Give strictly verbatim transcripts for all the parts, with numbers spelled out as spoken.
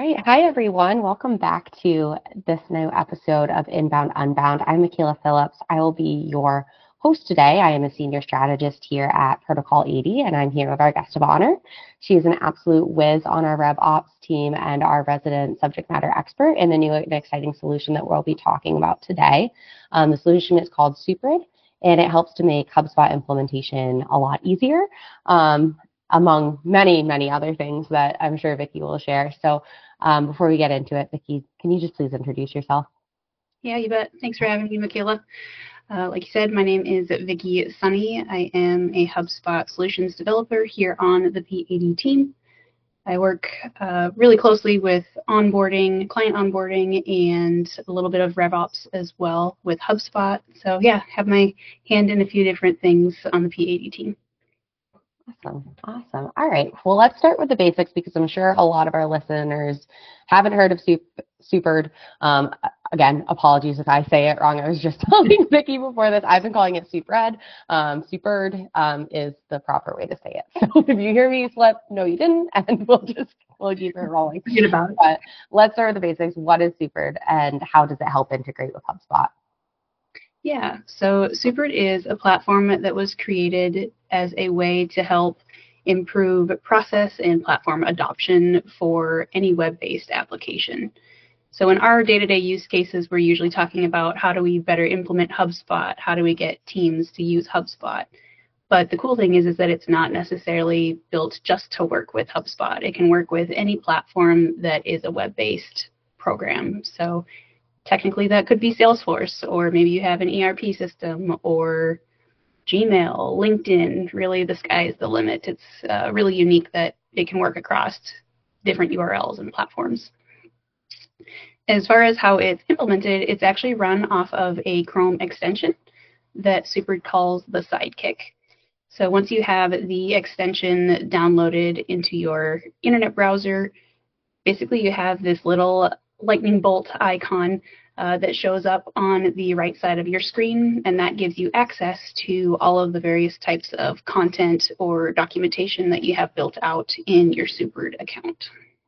right. Hi, everyone. Welcome back to this new episode of Inbound Unbound. I'm Michaela Phillips. I will be your host today. I am a senior strategist here at Protocol eighty, and I'm here with our guest of honor. She is an absolute whiz on our RevOps team and our resident subject matter expert in the new and exciting solution that we'll be talking about today. Um, the solution is called Superid, and it helps to make HubSpot implementation a lot easier. Um, among many, many other things that I'm sure Vicki will share. So um, before we get into it, Vicki, can you just please introduce yourself? Yeah, you bet. Thanks for having me, Michaela. Uh, like you said, my name is Vicki Sunny. I am a HubSpot solutions developer here on the P eighty team. I work uh, really closely with onboarding, client onboarding, and a little bit of RevOps as well with HubSpot. So yeah, have my hand in a few different things on the P eighty team. Awesome. Awesome. All right. Well, let's start with the basics because I'm sure a lot of our listeners haven't heard of Superid. Um, again, apologies if I say it wrong. I was just telling Vicki before this. I've been calling it Superid. Um, Superid um, is the proper way to say it. So if you hear me slip, no, you didn't, and we'll just we'll keep it rolling. Forget about it. But let's start with the basics. What is Superid, and how does it help integrate with HubSpot? Yeah, so Superid is a platform that was created as a way to help improve process and platform adoption for any web-based application. So in our day-to-day use cases, we're usually talking about how do we better implement HubSpot? How do we get teams to use HubSpot? But the cool thing is, is that it's not necessarily built just to work with HubSpot. It can work with any platform that is a web-based program. So technically, that could be Salesforce, or maybe you have an E R P system, or Gmail, LinkedIn. Really, the sky is the limit. It's uh, really unique that it can work across different U R Ls and platforms. As far as how it's implemented, it's actually run off of a Chrome extension that Superid calls the Sidekick. So once you have the extension downloaded into your internet browser, basically you have this little lightning bolt icon uh, that shows up on the right side of your screen, and that gives you access to all of the various types of content or documentation that you have built out in your Superid account.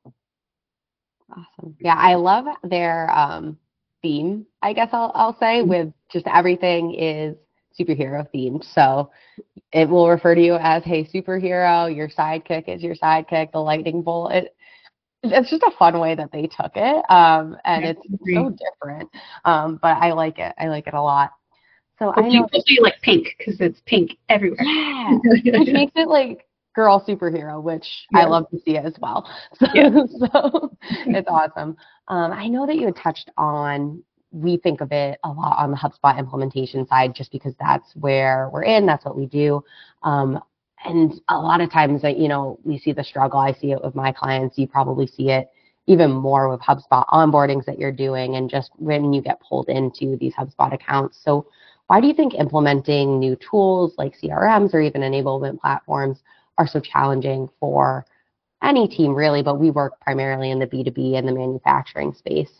Awesome. Yeah, I love their um, theme, I guess I'll, I'll say, with just everything is superhero themed. So it will refer to you as, hey, superhero, your sidekick is your sidekick, the lightning bolt. It, it's just a fun way that they took it, um, and it's so different, um, but I like it. I like it a lot. So well, I know you like pink because it's pink everywhere. Yeah, which makes it like girl superhero, which yeah. I love to see it as well. So, yeah. so it's awesome. Um, I know that you had touched on, we think of it a lot on the HubSpot implementation side just because that's where we're in, that's what we do. Um, and a lot of times that, you know, we see the struggle. I see it with my clients. You probably see it even more with HubSpot onboardings that you're doing and just when you get pulled into these HubSpot accounts. So why do you think implementing new tools like C R Ms or even enablement platforms are so challenging for any team really, but we work primarily in the B two B and the manufacturing space?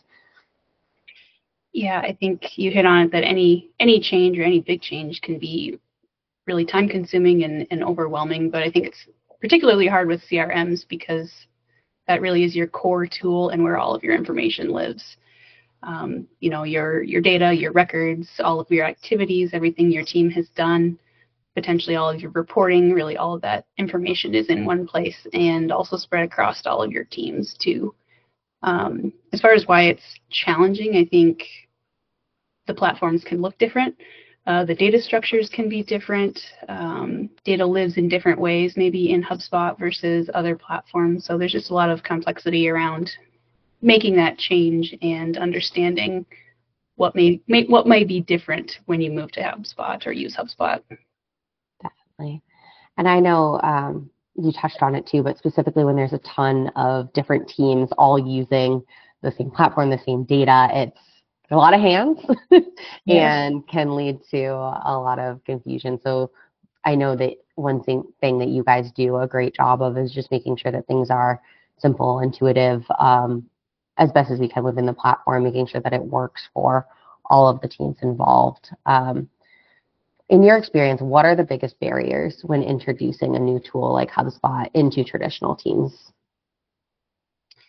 Yeah, I think you hit on it that any any change or any big change can be really time consuming and, and overwhelming, but I think it's particularly hard with C R Ms because that really is your core tool and where all of your information lives. Um, you know, your your data, your records, all of your activities, everything your team has done, potentially all of your reporting, really all of that information is in one place and also spread across all of your teams too. Um, as far as why it's challenging, I think the platforms can look different. Uh, the data structures can be different. Um, data lives in different ways, maybe in HubSpot versus other platforms. So there's just a lot of complexity around making that change and understanding what may, may what may be different when you move to HubSpot or use HubSpot. Definitely. And I know um, you touched on it too, but specifically when there's a ton of different teams all using the same platform, the same data, it's a lot of hands yeah. and can lead to a lot of confusion. So I know that one thing, thing that you guys do a great job of is just making sure that things are simple, intuitive, um, as best as we can within the platform, making sure that it works for all of the teams involved. Um, in your experience, what are the biggest barriers when introducing a new tool like HubSpot into traditional teams?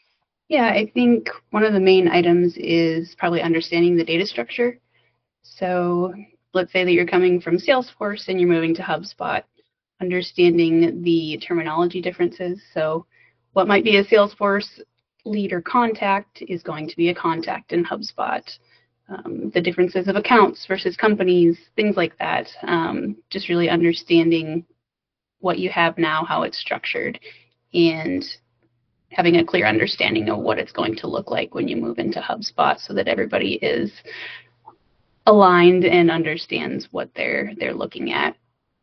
Yeah, I think one of the main items is probably understanding the data structure. So let's say that you're coming from Salesforce and you're moving to HubSpot, understanding the terminology differences. So what might be a Salesforce lead or contact is going to be a contact in HubSpot. Um, the differences of accounts versus companies, things like that. Um, just really understanding what you have now, how it's structured, and having a clear understanding of what it's going to look like when you move into HubSpot so that everybody is aligned and understands what they're they're looking at.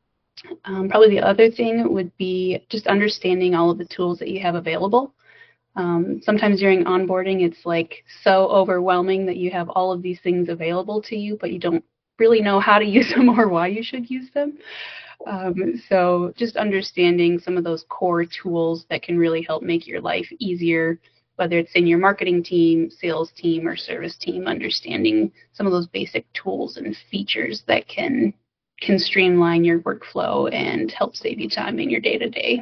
Um, probably the other thing would be just understanding all of the tools that you have available. Um, sometimes during onboarding, it's like so overwhelming that you have all of these things available to you, but you don't really know how to use them or why you should use them. Um, so just understanding some of those core tools that can really help make your life easier, whether it's in your marketing team, sales team, or service team, understanding some of those basic tools and features that can can streamline your workflow and help save you time in your day-to-day.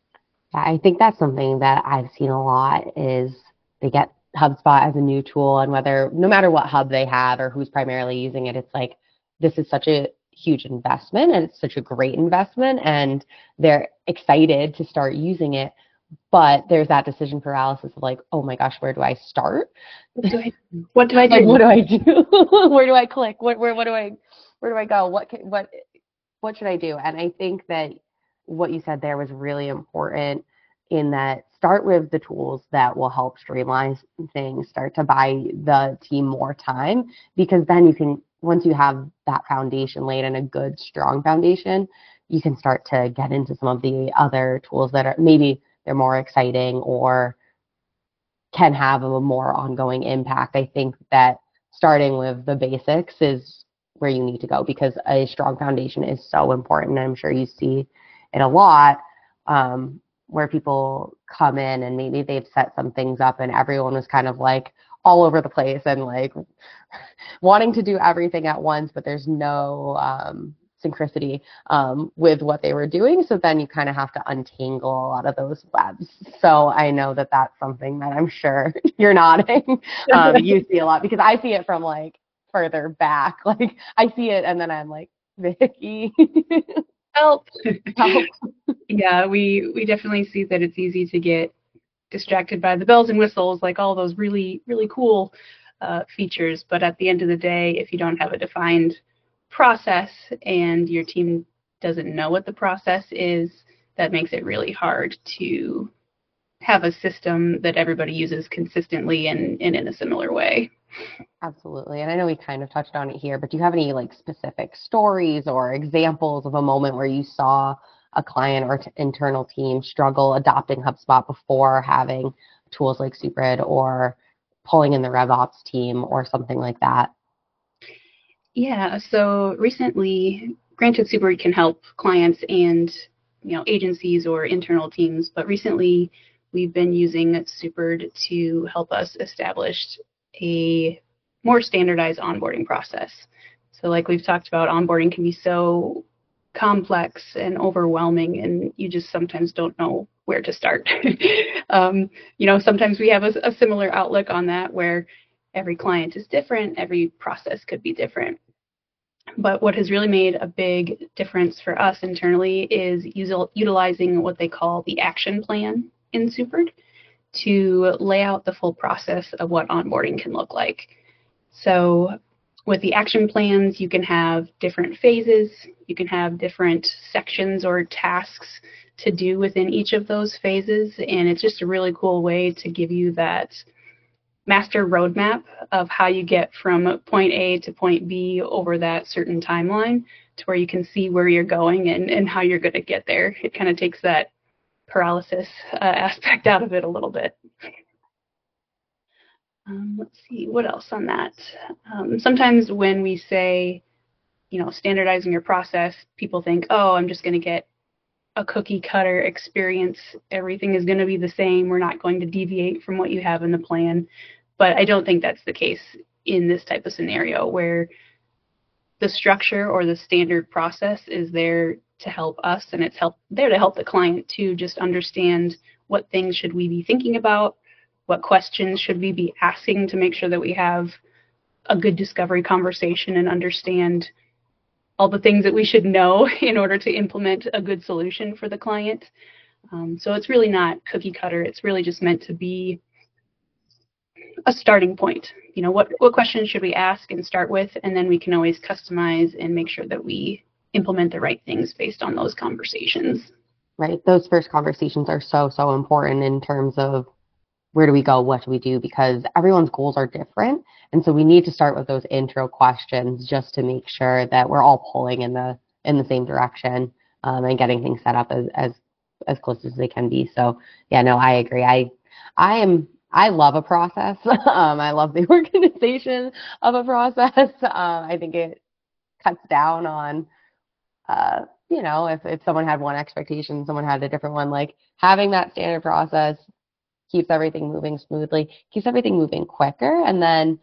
I think that's something that I've seen a lot is they get HubSpot as a new tool, and whether, no matter what hub they have or who's primarily using it, it's like, this is such a huge investment and it's such a great investment and they're excited to start using it. But there's that decision paralysis of like, oh my gosh, where do I start? What do I, what do, I do? Like, what do I do? Where do I click? What, where, what do I, where do I go? What, can, what, what should I do? And I think that what you said there was really important in that start with the tools that will help streamline things, start to buy the team more time, because then you can, once you have that foundation laid and a good, strong foundation, you can start to get into some of the other tools that are maybe they're more exciting or can have a more ongoing impact. I think that starting with the basics is where you need to go because a strong foundation is so important. I'm sure you see it a lot um, where people come in and maybe they've set some things up and everyone was kind of like all over the place and like wanting to do everything at once, but there's no um, synchronicity um, with what they were doing. So then you kind of have to untangle a lot of those webs. So I know that that's something that I'm sure you're nodding. um, you see a lot because I see it from like further back. Like I see it and then I'm like, Vicki, help. help. Yeah, we, we definitely see that it's easy to get distracted by the bells and whistles, like all those really, really cool uh, features. But at the end of the day, if you don't have a defined process and your team doesn't know what the process is, that makes it really hard to have a system that everybody uses consistently and, and in a similar way. Absolutely. And I know we kind of touched on it here, but do you have any like specific stories or examples of a moment where you saw a client or t- internal team struggle adopting HubSpot before having tools like Superid or pulling in the RevOps team or something like that? Yeah, so recently, granted, Superid can help clients and you know agencies or internal teams, but recently we've been using Superid to help us establish a more standardized onboarding process. So like we've talked about, onboarding can be so complex and overwhelming, and you just sometimes don't know where to start. um, you know, sometimes we have a, a similar outlook on that where every client is different, every process could be different. But what has really made a big difference for us internally is usil- utilizing what they call the action plan in Superid to lay out the full process of what onboarding can look like. So with the action plans, you can have different phases, you can have different sections or tasks to do within each of those phases, and it's just a really cool way to give you that master roadmap of how you get from point A to point B over that certain timeline to where you can see where you're going and, and how you're going to get there. It kind of takes that paralysis uh, aspect out of it a little bit. Um, let's see, what else on that? Um, sometimes when we say, you know, standardizing your process, people think, oh, I'm just going to get a cookie cutter experience. Everything is going to be the same. We're not going to deviate from what you have in the plan. But I don't think that's the case in this type of scenario where the structure or the standard process is there to help us, and it's help there to help the client to just understand what things should we be thinking about, What questions should we be asking to make sure that we have a good discovery conversation and understand all the things that we should know in order to implement a good solution for the client. Um, so it's really not cookie cutter. It's really just meant to be a starting point. You know, what, what questions should we ask and start with, and then we can always customize and make sure that we implement the right things based on those conversations. Right. Those first conversations are so, so important in terms of where do we go, what do we do, because everyone's goals are different. And so we need to start with those intro questions just to make sure that we're all pulling in the in the same direction, um, and getting things set up as, as as close as they can be. So yeah, no, I agree. I I am I love a process. um, I love the organization of a process. Uh, I think it cuts down on uh, you know, if, if someone had one expectation, someone had a different one, like having that standard process keeps everything moving smoothly, keeps everything moving quicker. And then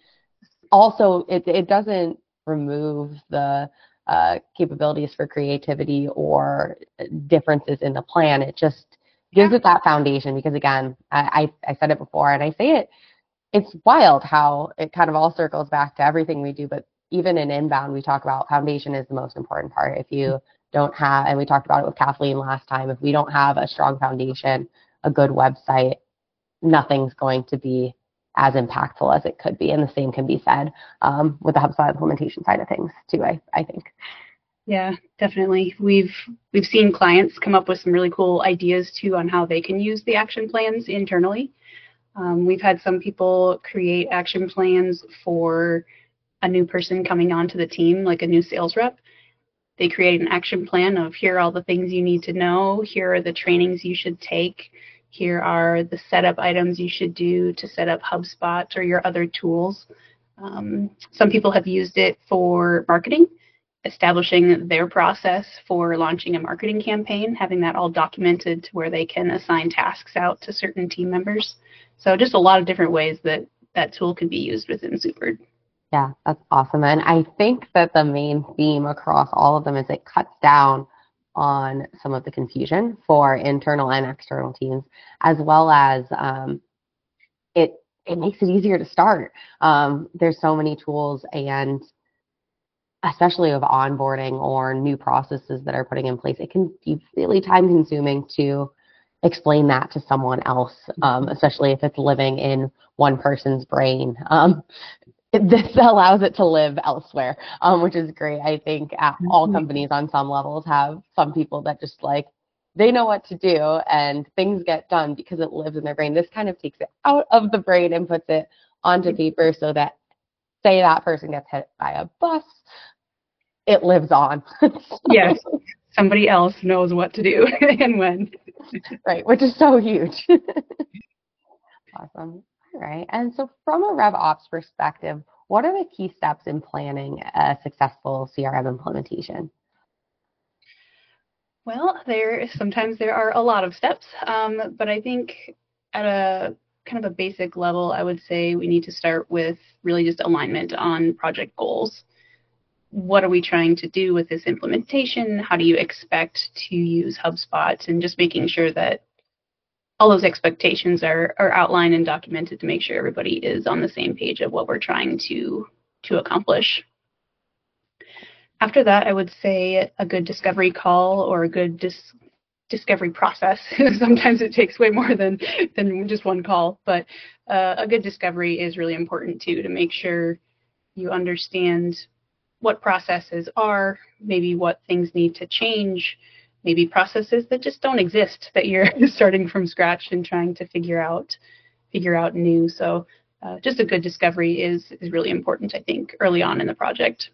also it, it doesn't remove the uh, capabilities for creativity or differences in the plan. It just gives Yeah. it that foundation, because again, I, I, I said it before and I say it, it's wild how it kind of all circles back to everything we do. But even in inbound, we talk about foundation is the most important part. If you don't have, and we talked about it with Kathleen last time, if we don't have a strong foundation, a good website, nothing's going to be as impactful as it could be. And the same can be said um, with the HubSpot implementation side of things too, I, I think. Yeah, definitely. We've we've seen clients come up with some really cool ideas too on how they can use the action plans internally. Um, we've had some people create action plans for a new person coming onto the team, like a new sales rep. They create an action plan of here are all the things you need to know, here are the trainings you should take, here are the setup items you should do to set up HubSpot or your other tools. Um, some people have used it for marketing, establishing their process for launching a marketing campaign, having that all documented to where they can assign tasks out to certain team members. So just a lot of different ways that that tool can be used within Supered. Yeah, that's awesome. And I think that the main theme across all of them is it cuts down on some of the confusion for internal and external teams, as well as um, it it makes it easier to start. Um, there's so many tools, and especially of onboarding or new processes that are putting in place, it can be really time consuming to explain that to someone else, um, especially if it's living in one person's brain. Um, this allows it to live elsewhere, um, which is great. I think at all companies on some levels have some people that just like, they know what to do and things get done because it lives in their brain. This kind of takes it out of the brain and puts it onto paper so that, say that person gets hit by a bus, it lives on. So, yes, somebody else knows what to do and when. Right, which is so huge. Awesome. All right. And so from a RevOps perspective, what are the key steps in planning a successful C R M implementation? Well, there sometimes there are a lot of steps, um, but I think at a kind of a basic level, I would say we need to start with really just alignment on project goals. What are we trying to do with this implementation? How do you expect to use HubSpot? And just making sure that all those expectations are, are outlined and documented to make sure everybody is on the same page of what we're trying to, to accomplish. After that, I would say a good discovery call or a good dis- discovery process. Sometimes it takes way more than, than just one call, but uh, a good discovery is really important too, to make sure you understand what processes are, maybe what things need to change, maybe processes that just don't exist that you're starting from scratch and trying to figure out figure out new. So uh, just a good discovery is, is really important, I think, early on in the project.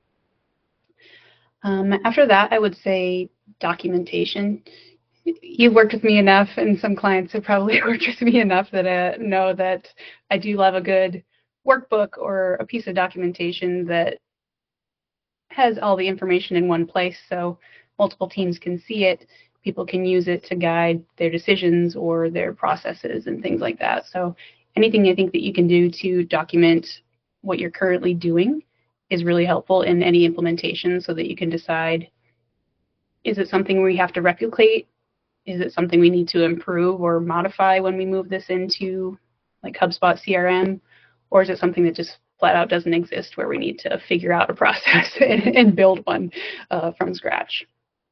Um, after that, I would say documentation. You've worked with me enough, and some clients have probably worked with me enough that I know that I do love a good workbook or a piece of documentation that has all the information in one place so multiple teams can see it. People can use it to guide their decisions or their processes and things like that. So anything I think that you can do to document what you're currently doing is really helpful in any implementation so that you can decide, is it something we have to replicate? Is it something we need to improve or modify when we move this into like HubSpot C R M, or is it something that just flat out doesn't exist where we need to figure out a process and, and build one uh, from scratch?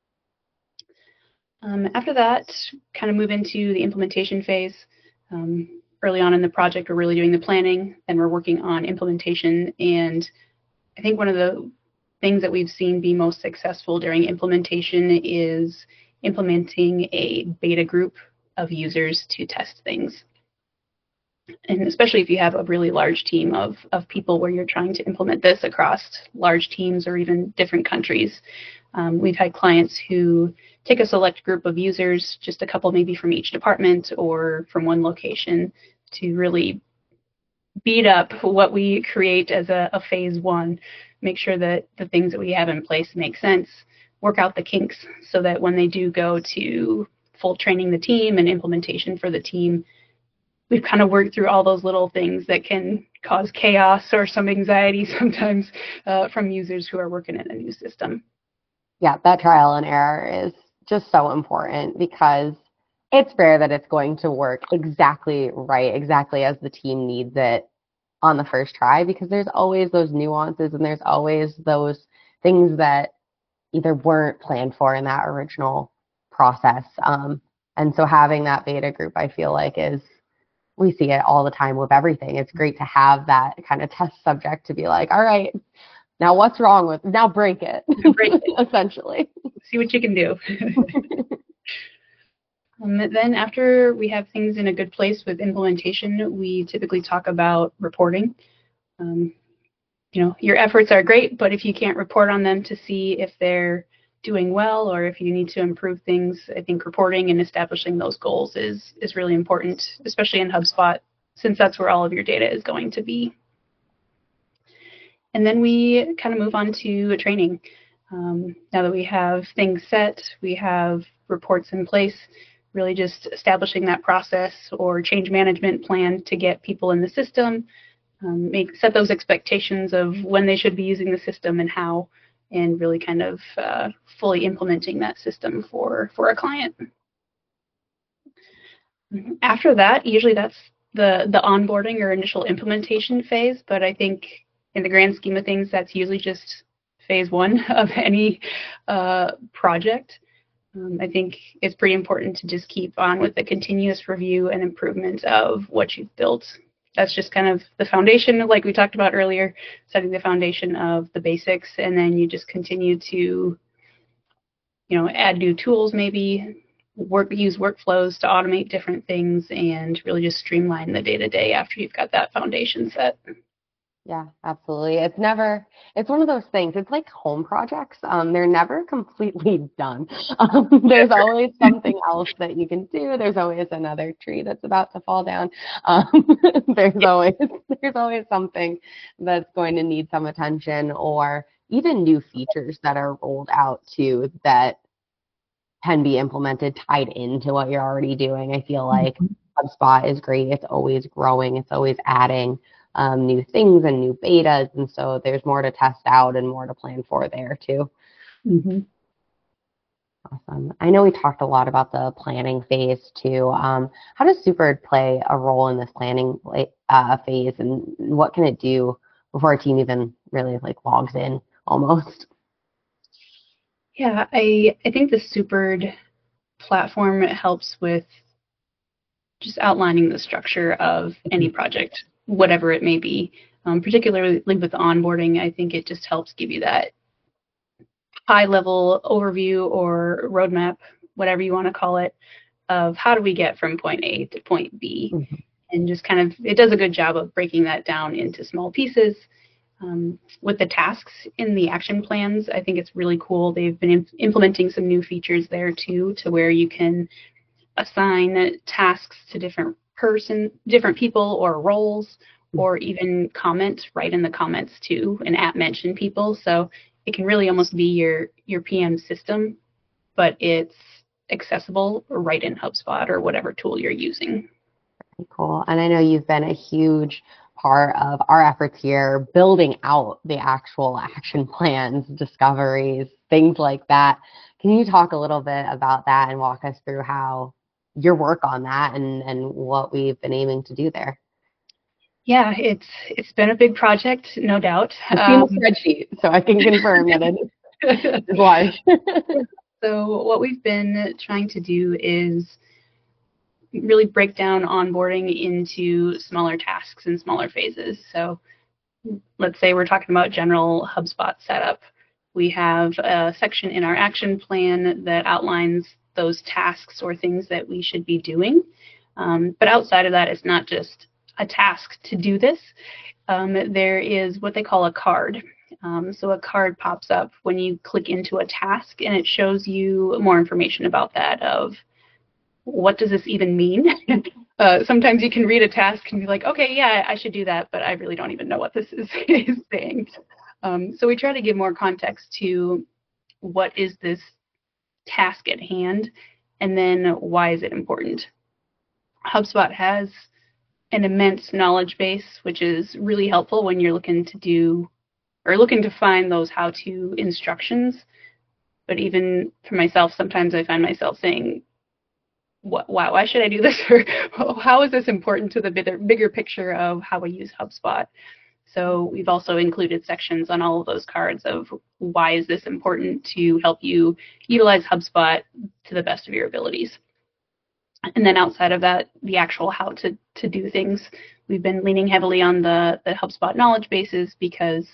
Um, after that, kind of move into the implementation phase. Um, early on in the project, we're really doing the planning, then we're working on implementation. And I think one of the things that we've seen be most successful during implementation is implementing a beta group of users to test things. And especially if you have a really large team of, of people where you're trying to implement this across large teams or even different countries. Um, we've had clients who take a select group of users, just a couple maybe from each department or from one location, to really beat up what we create as a, a phase one, make sure that the things that we have in place make sense, work out the kinks so that when they do go to full training the team and implementation for the team, we've kind of worked through all those little things that can cause chaos or some anxiety sometimes uh, from users who are working in a new system. Yeah, that trial and error is just so important because it's rare that it's going to work exactly right, exactly as the team needs it on the first try, because there's always those nuances and there's always those things that either weren't planned for in that original process. Um, and so having that beta group, I feel like is, we see it all the time with everything. It's great to have that kind of test subject to be like, all right, now what's wrong with, now break it, break it. essentially. See what you can do. um, then after we have things in a good place with implementation, we typically talk about reporting. Um, you know, your efforts are great, but if you can't report on them to see if they're doing well or if you need to improve things, I think reporting and establishing those goals is is really important, especially in HubSpot, since that's where all of your data is going to be. And then we kind of move on to training. Um, now that we have things set, we have reports in place, really just establishing that process or change management plan to get people in the system, um, make set those expectations of when they should be using the system and how, and really kind of uh, fully implementing that system for, for a client. After that, usually that's the, the onboarding or initial implementation phase, but I think in the grand scheme of things, that's usually just phase one of any uh, project. Um, I think it's pretty important to just keep on with the continuous review and improvement of what you've built. That's just kind of the foundation, like we talked about earlier, setting the foundation of the basics, and then you just continue to, you know, add new tools, maybe work, use workflows to automate different things, and really just streamline the day-to-day after you've got that foundation set. Yeah, absolutely. It's never, it's one of those things. It's like home projects. Um, they're never completely done. Um, there's always something else that you can do. There's always another tree that's about to fall down. Um, there's always, there's always something that's going to need some attention, or even new features that are rolled out too that can be implemented tied into what you're already doing. I feel like HubSpot is great. It's always growing. It's always adding Um, new things and new betas, and so there's more to test out and more to plan for there too. Mm-hmm. Awesome. I know we talked a lot about the planning phase too. Um, how does Superbird play a role in this planning uh, phase, and what can it do before a team even really like logs in almost? Yeah, I, I think the Superbird platform helps with just outlining the structure of any project, whatever it may be. Um, particularly with onboarding, I think it just helps give you that high-level overview or roadmap, whatever you want to call it, of how do we get from point A to point B. Mm-hmm. And just kind of, it does a good job of breaking that down into small pieces. Um, with the tasks in the action plans, I think it's really cool. They've been imp- implementing some new features there too, to where you can assign tasks to different person, different people or roles, or even comment right in the comments too, and at mention people. So it can really almost be your your P M system, but it's accessible right in HubSpot or whatever tool you're using. Very cool. And I know you've been a huge part of our efforts here, building out the actual action plans, discoveries, things like that. Can you talk a little bit about that and walk us through how your work on that and, and what we've been aiming to do there? Yeah, it's it's been a big project, no doubt. I've seen Um, the spreadsheet, so I can confirm that it is large. so what we've been trying to do is really break down onboarding into smaller tasks and smaller phases. So let's say we're talking about general HubSpot setup. We have a section in our action plan that outlines those tasks or things that we should be doing. Um, but outside of that, it's not just a task to do this. Um, there is what they call a card. Um, so a card pops up when you click into a task, and it shows you more information about that of what does this even mean? uh, sometimes you can read a task and be like, okay, yeah, I should do that, but I really don't even know what this is, is saying. Um, so we try to give more context to what is this task at hand, and then why is it important. HubSpot has an immense knowledge base, which is really helpful when you're looking to do or looking to find those how-to instructions. But even for myself, sometimes I find myself saying, why, why should I do this? Or how is this important to the bigger, bigger picture of how I use HubSpot? So we've also included sections on all of those cards of why is this important to help you utilize HubSpot to the best of your abilities. And then outside of that, the actual how to, to do things. We've been leaning heavily on the, the HubSpot knowledge bases because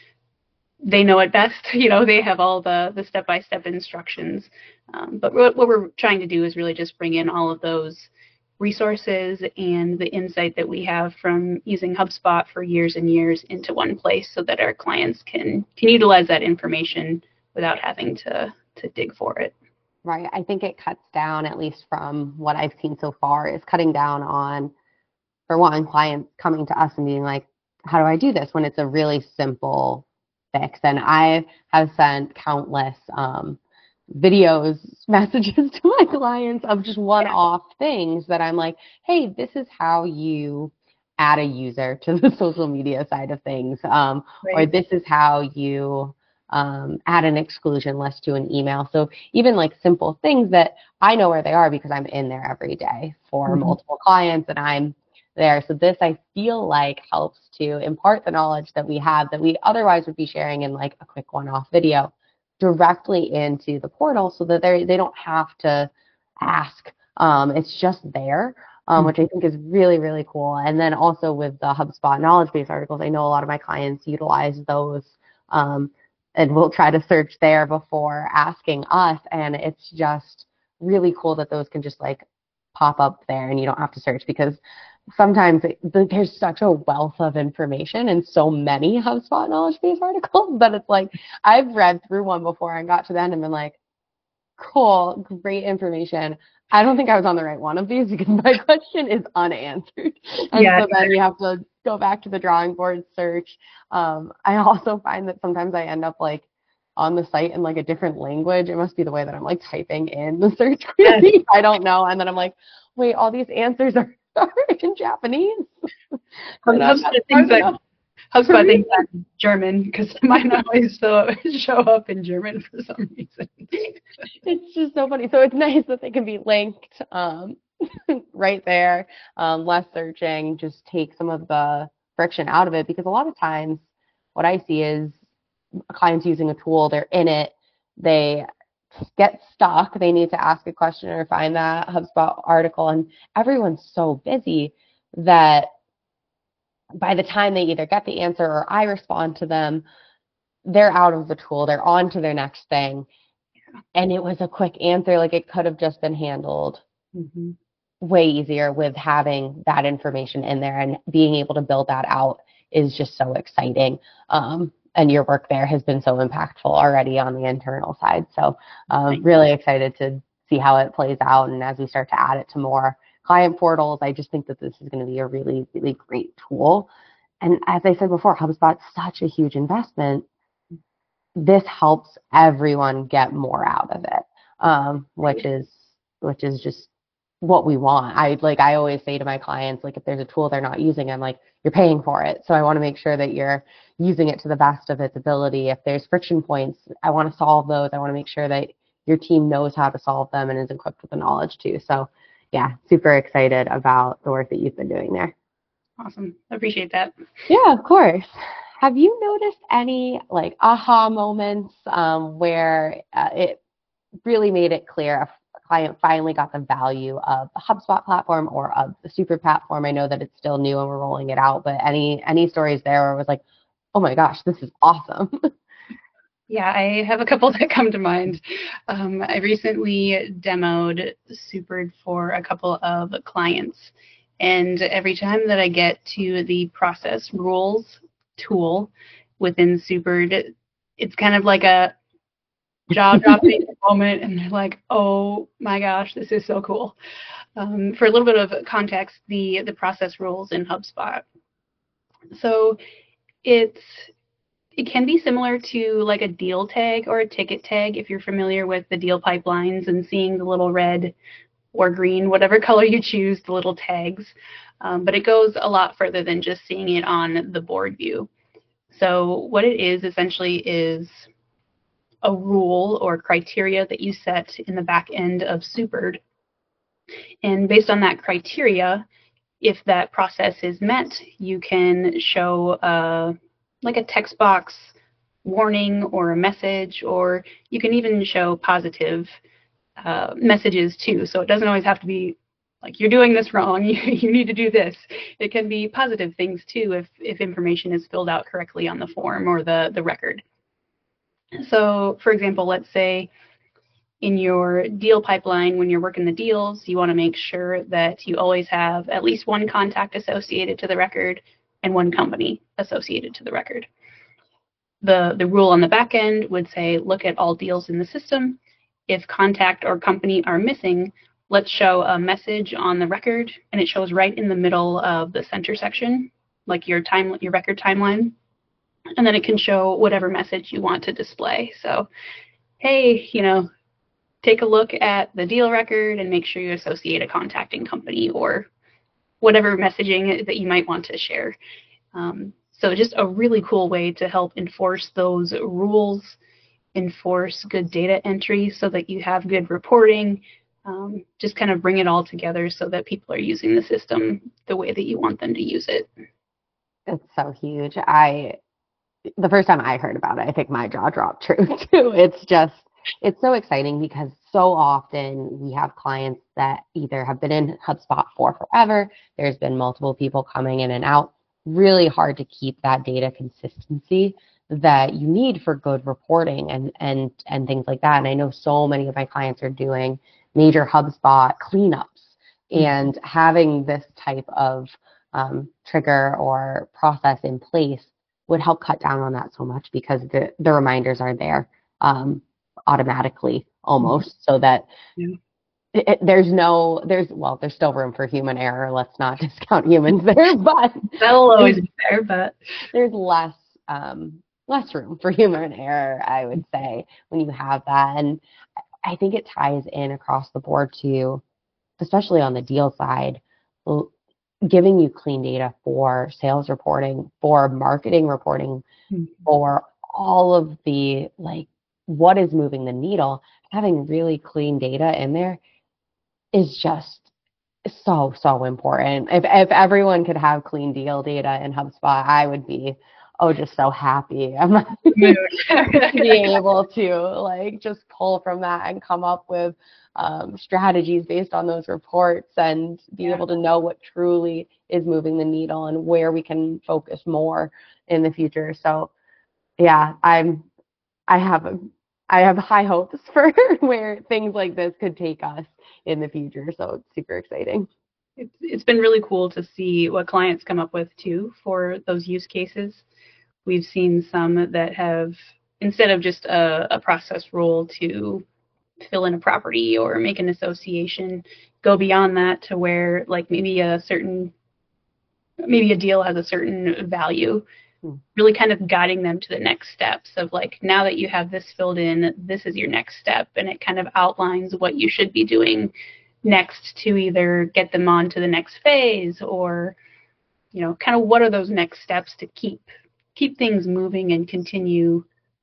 they know it best. You know, they have all the, the step-by-step instructions. Um, but what, what we're trying to do is really just bring in all of those resources and the insight that we have from using HubSpot for years and years into one place so that our clients can, can utilize that information without having to, to dig for it. Right. I think it cuts down, at least from what I've seen so far, is cutting down on, for one, clients coming to us and being like, how do I do this, when it's a really simple fix. And I have sent countless um, videos, messages to my clients of just one-off things that I'm like, hey, this is how you add a user to the social media side of things. Um, right. Or this is how you um, add an exclusion list to an email. So even like simple things that I know where they are because I'm in there every day for mm-hmm. multiple clients and I'm there. So this, I feel like, helps to impart the knowledge that we have that we otherwise would be sharing in like a quick one-off video directly into the portal so that they they don't have to ask. Um, it's just there, um, which I think is really, really cool. And then also with the HubSpot knowledge base articles, I know a lot of my clients utilize those um, and we'll try to search there before asking us. And it's just really cool that those can just like pop up there and you don't have to search, because sometimes it, there's such a wealth of information and so many HubSpot knowledge base articles that it's like I've read through one before and got to the end and been like, cool, great information. I don't think I was on the right one of these because my question is unanswered. And yeah. So then you have to go back to the drawing board search. Um, I also find that sometimes I end up like on the site in like a different language. It must be the way that I'm like typing in the search query. I don't know. And then I'm like, wait, all these answers are in Japanese. HubSpot thinks that HubSpot thinks I'm German because mine always show, show up in German for some reason. It's just so funny. So it's nice that they can be linked um, right there. Um, less searching, just take some of the friction out of it, because a lot of times what I see is clients using a tool, they're in it, they get stuck, they need to ask a question or find that HubSpot article, and everyone's so busy that by the time they either get the answer or I respond to them, they're out of the tool, they're on to their next thing. Yeah. And it was a quick answer, like it could have just been handled mm-hmm. way easier with having that information in there, and being able to build that out is just so exciting. Um, and your work there has been so impactful already on the internal side. So um, really excited to see how it plays out. And as we start to add it to more client portals, I just think that this is going to be a really, really great tool. And as I said before, HubSpot's such a huge investment. This helps everyone get more out of it, um, which is which is just what we want. I like I always say to my clients, like if there's a tool they're not using, I'm like, you're paying for it. So I want to make sure that you're using it to the best of its ability. If there's friction points, I want to solve those. I want to make sure that your team knows how to solve them and is equipped with the knowledge too. So yeah, super excited about the work that you've been doing there. Awesome. I appreciate that. Yeah, of course. Have you noticed any like aha moments um, where uh, it really made it clear a client finally got the value of the HubSpot platform or of the Super platform? I know that it's still new and we're rolling it out, but any any stories there where it was like, oh my gosh, this is awesome? Yeah, I have a couple that come to mind. Um, I recently demoed Supered for a couple of clients, and every time that I get to the process rules tool within Supered, it's kind of like a jaw-dropping moment, and they're like, "Oh my gosh, this is so cool." Um, for a little bit of context, the the process rules in HubSpot. So it's it can be similar to like a deal tag or a ticket tag if you're familiar with the deal pipelines and seeing the little red or green, whatever color you choose, the little tags. Um, but it goes a lot further than just seeing it on the board view. So what it is essentially is a rule or criteria that you set in the back end of Supered. And based on that criteria, if that process is met, you can show a, like a text box warning or a message, or you can even show positive uh, messages too. So it doesn't always have to be like you're doing this wrong, you, you need to do this. It can be positive things too if, if information is filled out correctly on the form or the, the record. So for example, let's say in your deal pipeline, when you're working the deals, you want to make sure that you always have at least one contact associated to the record and one company associated to the record. The, the rule on the back end would say, look at all deals in the system. If contact or company are missing, let's show a message on the record, and it shows right in the middle of the center section, like your time, your record timeline. And then it can show whatever message you want to display. So, hey, you know, take a look at the deal record and make sure you associate a contacting company or whatever messaging that you might want to share. Um, so just a really cool way to help enforce those rules, enforce good data entry so that you have good reporting, um, just kind of bring it all together so that people are using the system the way that you want them to use it. It's so huge. I the first time I heard about it, I think my jaw dropped true too. It's just, it's so exciting because so often we have clients that either have been in HubSpot for forever, there's been multiple people coming in and out, really hard to keep that data consistency that you need for good reporting and, and, and things like that. And I know so many of my clients are doing major HubSpot cleanups, and mm-hmm. having this type of um, trigger or process in place would help cut down on that so much because the, the reminders are there um, automatically almost, mm-hmm. so that yeah. it, it, there's no, there's, well, there's still room for human error. Let's not discount humans there, but that'll always be there, but there's less, um, less room for human error, I would say, when you have that. And I think it ties in across the board too, especially on the deal side, giving you clean data for sales reporting, for marketing reporting, mm-hmm. for all of the, like, what is moving the needle. Having really clean data in there is just so, so important. If if everyone could have clean deal data in HubSpot, I would be, oh, just so happy. I'm being able to, like, just pull from that and come up with um, strategies based on those reports and be yeah. able to know what truly is moving the needle and where we can focus more in the future. So yeah, I'm, I have, a, I have high hopes for where things like this could take us in the future. So it's super exciting. It's, it's been really cool to see what clients come up with too for those use cases. We've seen some that have, instead of just a, a process rule to fill in a property or make an association, go beyond that to where, like, maybe a certain, maybe a deal has a certain value, hmm. really kind of guiding them to the next steps of, like, now that you have this filled in, this is your next step, and it kind of outlines what you should be doing next to either get them on to the next phase or, you know, kind of what are those next steps to keep keep things moving and continue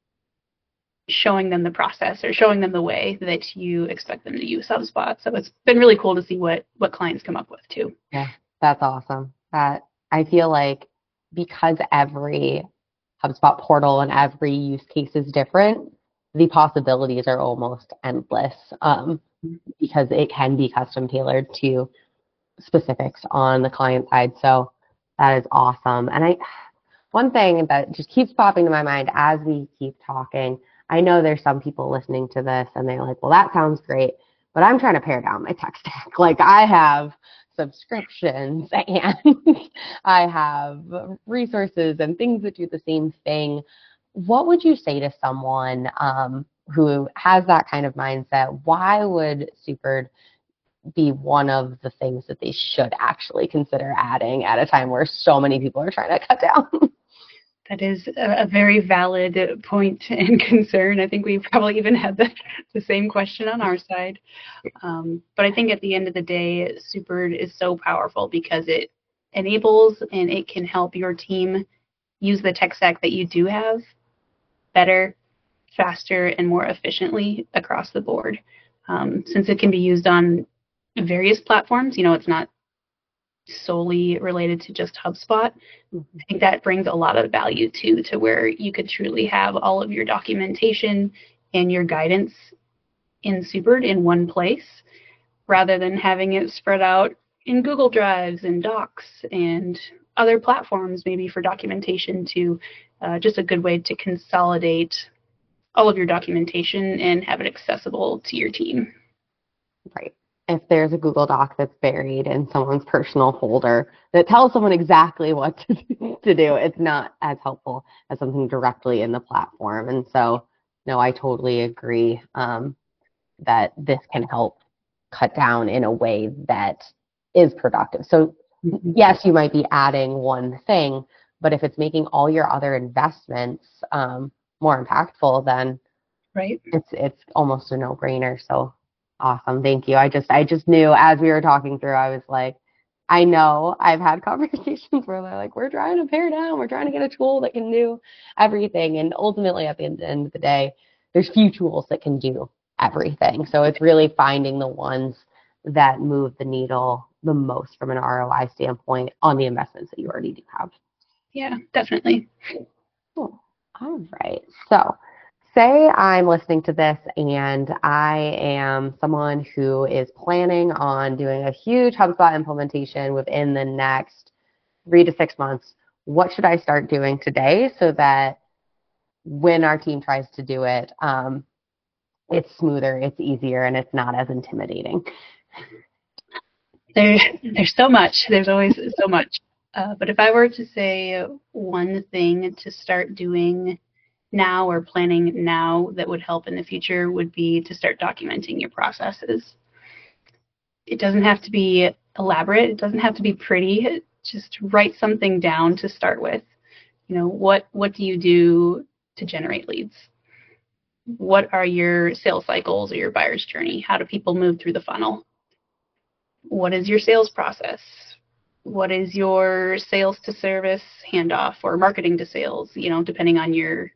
showing them the process or showing them the way that you expect them to use HubSpot. So it's been really cool to see what, what clients come up with too. Yeah, that's awesome. That I feel like because every HubSpot portal and every use case is different, the possibilities are almost endless, um, because it can be custom tailored to specifics on the client side. So that is awesome. And I, one thing that just keeps popping to my mind as we keep talking, I know there's some people listening to this and they're like, well, that sounds great, but I'm trying to pare down my tech stack. Like I have subscriptions and I have resources and things that do the same thing. What would you say to someone um, who has that kind of mindset? Why would Supered be one of the things that they should actually consider adding at a time where so many people are trying to cut down? That is a very valid point and concern. I think we probably even had the, the same question on our side. Um, but I think at the end of the day, Supered is so powerful because it enables and it can help your team use the tech stack that you do have better, faster, and more efficiently across the board. Um, since it can be used on various platforms, you know, it's not solely related to just HubSpot. I think that brings a lot of value too, to where you could truly have all of your documentation and your guidance in Supered in one place, rather than having it spread out in Google Drives and Docs and other platforms, maybe for documentation to uh, just a good way to consolidate all of your documentation and have it accessible to your team. Right. If there's a Google Doc that's buried in someone's personal folder that tells someone exactly what to do, to do, it's not as helpful as something directly in the platform. And so, no, I totally agree um, that this can help cut down in a way that is productive. So, yes, you might be adding one thing, but if it's making all your other investments um, more impactful, then right, it's it's almost a no-brainer. So. Awesome. Thank you. I just I just knew as we were talking through, I was like, I know I've had conversations where they're like, we're trying to pare down. We're trying to get a tool that can do everything. And ultimately, at the end, end of the day, there's few tools that can do everything. So it's really finding the ones that move the needle the most from an R O I standpoint on the investments that you already do have. Yeah, definitely. Cool. All right. So say I'm listening to this and I am someone who is planning on doing a huge HubSpot implementation within the next three to six months. What should I start doing today so that when our team tries to do it, um, it's smoother, it's easier, and it's not as intimidating? There, there's so much. There's always so much. Uh, but if I were to say one thing to start doing now or planning now that would help in the future would be to start documenting your processes. It doesn't have to be elaborate. It doesn't have to be pretty. Just write something down to start with. You know, what what do you do to generate leads? What are your sales cycles or your buyer's journey? How do people move through the funnel? What is your sales process? What is your sales to service handoff or marketing to sales, you know, depending on your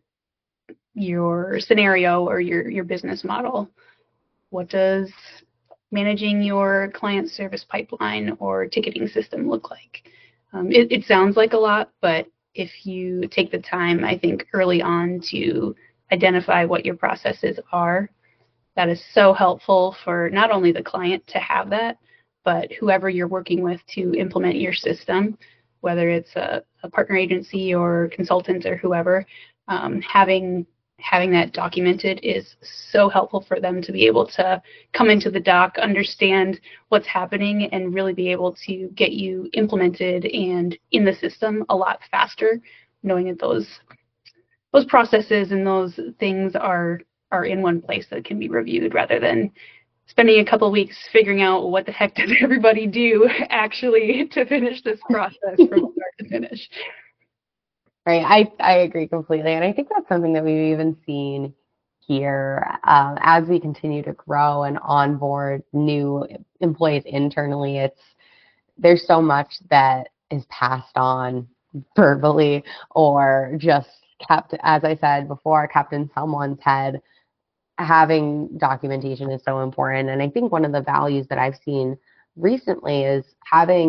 your scenario or your, your business model? What does managing your client service pipeline or ticketing system look like? Um, it, it sounds like a lot, but if you take the time, I think early on to identify what your processes are, that is so helpful for not only the client to have that, but whoever you're working with to implement your system, whether it's a, a partner agency or consultant or whoever, um, having having that documented is so helpful for them to be able to come into the doc, understand what's happening, and really be able to get you implemented and in the system a lot faster, knowing that those those processes and those things are are in one place that can be reviewed, rather than spending a couple of weeks figuring out what the heck does everybody do actually to finish this process from start to finish. Right. I, I agree completely. And I think that's something that we've even seen here um, as we continue to grow and onboard new employees internally. It's there's so much that is passed on verbally or just kept, as I said before, kept in someone's head. Having documentation is so important. And I think one of the values that I've seen recently is having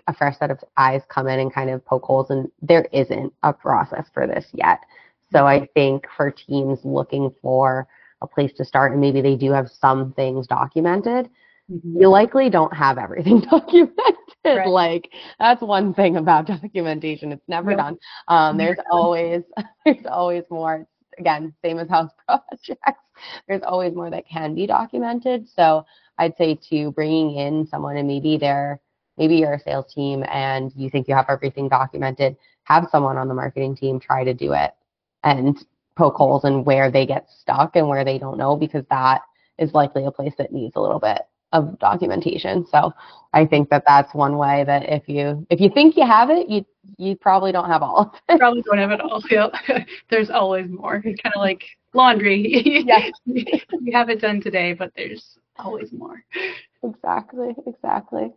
a fresh set of eyes come in and kind of poke holes, and there isn't a process for this yet. So I think for teams looking for a place to start, and maybe they do have some things documented, mm-hmm. you likely don't have everything documented. Right. Like, that's one thing about documentation. It's never yep. done. Um, there's always, there's always more. Again, same as house projects. There's always more that can be documented. So I'd say too, bringing in someone, and maybe they're, maybe you're a sales team and you think you have everything documented, have someone on the marketing team try to do it and poke holes in where they get stuck and where they don't know, because that is likely a place that needs a little bit of documentation. So I think that that's one way that if you if you think you have it, you you probably don't have all of it. Probably don't have it all. Yeah. There's always more. It's kind of like laundry. Yes. You have it done today, but there's always more. Exactly. Exactly.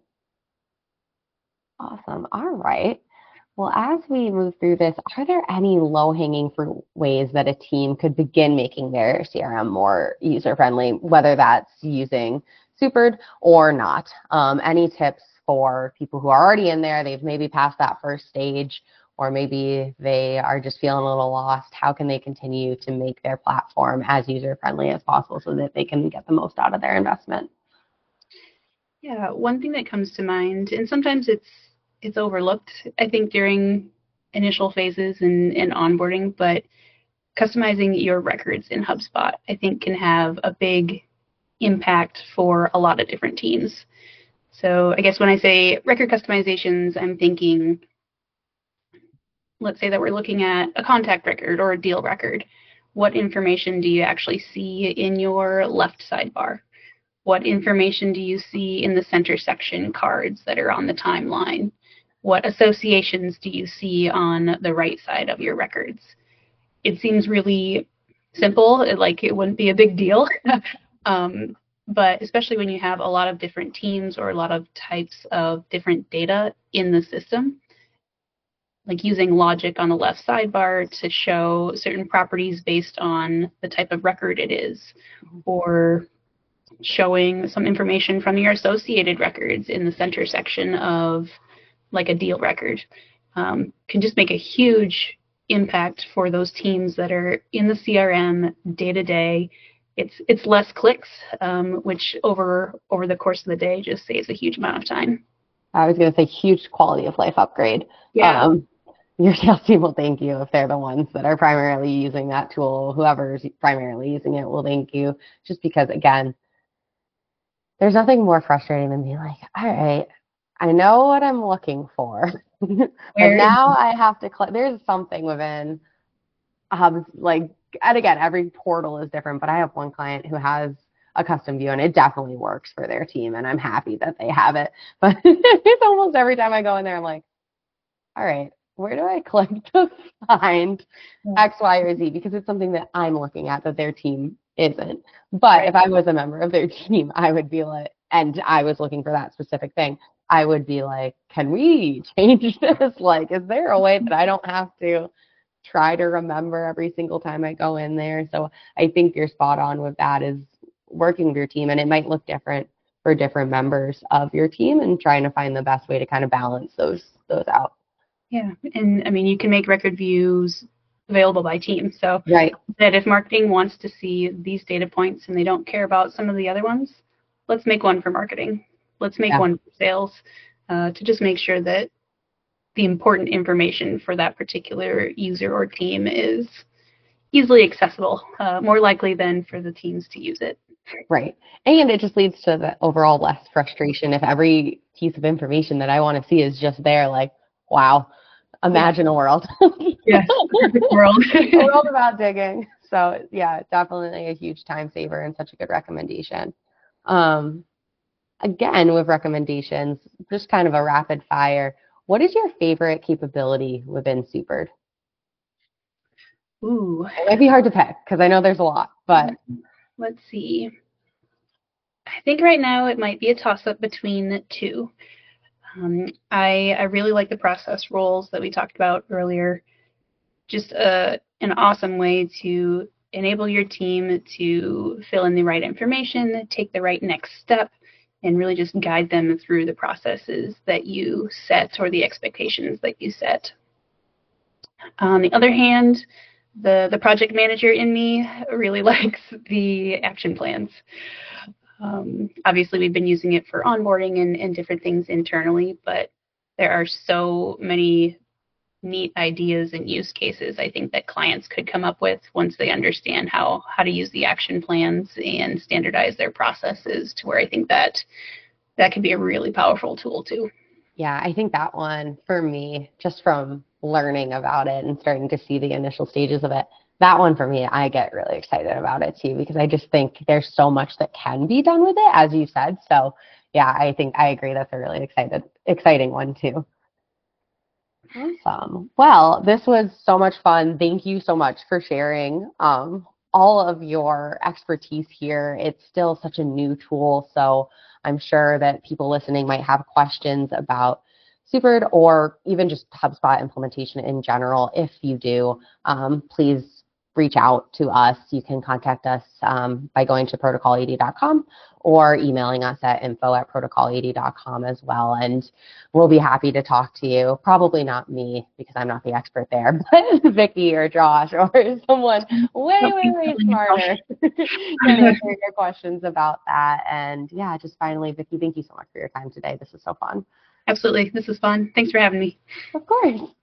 Awesome. All right. Well, as we move through this, are there any low-hanging fruit ways that a team could begin making their C R M more user-friendly, whether that's using Supered or not? Um, any tips for people who are already in there, they've maybe passed that first stage, or maybe they are just feeling a little lost? How can they continue to make their platform as user-friendly as possible so that they can get the most out of their investment? Yeah, one thing that comes to mind, and sometimes it's it's overlooked, I think, during initial phases and, and onboarding, but customizing your records in HubSpot, I think, can have a big impact for a lot of different teams. So I guess when I say record customizations, I'm thinking, let's say that we're looking at a contact record or a deal record. What information do you actually see in your left sidebar? What information do you see in the center section cards that are on the timeline? What associations do you see on the right side of your records? It seems really simple, like it wouldn't be a big deal. um, but especially when you have a lot of different teams or a lot of types of different data in the system, like using logic on the left sidebar to show certain properties based on the type of record it is, or showing some information from your associated records in the center section of like a deal record, um, can just make a huge impact for those teams that are in the C R M day to day. It's it's less clicks, um, which over over the course of the day just saves a huge amount of time. I was going to say huge quality of life upgrade. Yeah. Um, your sales team will thank you if they're the ones that are primarily using that tool. Whoever's primarily using it will thank you, just because, again, there's nothing more frustrating than being like, all right, I know what I'm looking for, but now I have to click. There's something within Hubs, like, and again, every portal is different, but I have one client who has a custom view, and it definitely works for their team, and I'm happy that they have it. But it's almost every time I go in there, I'm like, all right, where do I click to find X, Y, or Z? Because it's something that I'm looking at that their team isn't. But right. If I was a member of their team, I would be like, and I was looking for that specific thing, I would be like, can we change this? Like, is there a way that I don't have to try to remember every single time I go in there? So I think you're spot on with that, is working with your team, and it might look different for different members of your team, and trying to find the best way to kind of balance those those out. Yeah, and I mean, you can make record views available by team. So right. that if marketing wants to see these data points and they don't care about some of the other ones, let's make one for marketing. Let's make yeah. one for sales, uh, to just make sure that the important information for that particular user or team is easily accessible, uh, more likely than for the teams to use it. Right. And it just leads to the overall less frustration if every piece of information that I want to see is just there, like, wow, imagine a world. Yes, perfect world. A world about digging. So, yeah, definitely a huge time saver and such a good recommendation. Um, again, with recommendations, just kind of a rapid fire, what is your favorite capability within Supered? Ooh. It might be hard to pick because I know there's a lot, but. Let's see. I think right now it might be a toss-up between two. Um, I, I really like the process roles that we talked about earlier. Just a, an awesome way to enable your team to fill in the right information, take the right next step, and really just guide them through the processes that you set or the expectations that you set. On the other hand, the, the project manager in me really likes the action plans. Um, obviously, we've been using it for onboarding and, and different things internally, but there are so many neat ideas and use cases I think that clients could come up with once they understand how, how to use the action plans and standardize their processes, to where I think that that can be a really powerful tool too. Yeah, I think that one for me, just from learning about it and starting to see the initial stages of it, that one for me, I get really excited about it too, because I just think there's so much that can be done with it, as you said. So yeah, I think I agree that's a really excited, exciting one too. Awesome. Well, this was so much fun. Thank you so much for sharing um, all of your expertise here. It's still such a new tool, so I'm sure that people listening might have questions about Supered or even just HubSpot implementation in general. If you do, um, please reach out to us. You can contact us um, by going to protocol eighty dot com or emailing us at info at protocol eighty dot com as well. And we'll be happy to talk to you. Probably not me, because I'm not the expert there, but Vicki or Josh or someone way, way, way smarter can answer your questions about that. And yeah, just finally, Vicki, thank you so much for your time today. This is so fun. Absolutely. This is fun. Thanks for having me. Of course.